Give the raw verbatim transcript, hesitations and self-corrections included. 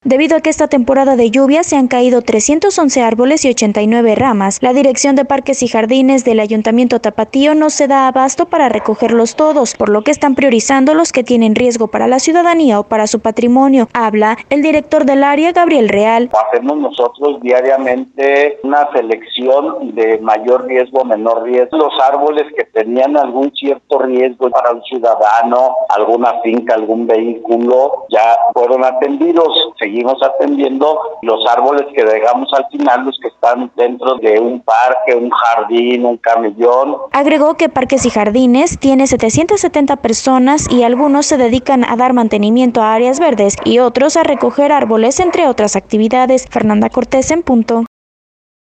Debido a que esta temporada de lluvia se han caído trescientos once árboles y ochenta y nueve ramas, la Dirección de Parques y Jardines del Ayuntamiento Tapatío no se da abasto para recogerlos todos, por lo que están priorizando los que tienen riesgo para la ciudadanía o para su patrimonio. Habla el director del área, Gabriel Real. Hacemos nosotros diariamente una selección de mayor riesgo, menor riesgo. Los árboles que tenían algún cierto riesgo para un ciudadano, alguna finca, algún vehículo, ya fueron atendidos. Seguimos atendiendo los árboles que dejamos al final, los que están dentro de un parque, un jardín, un camellón. Agregó que Parques y Jardines tiene setecientas setenta personas y algunos se dedican a dar mantenimiento a áreas verdes y otros a recoger árboles, entre otras actividades. Fernanda Cortés en punto.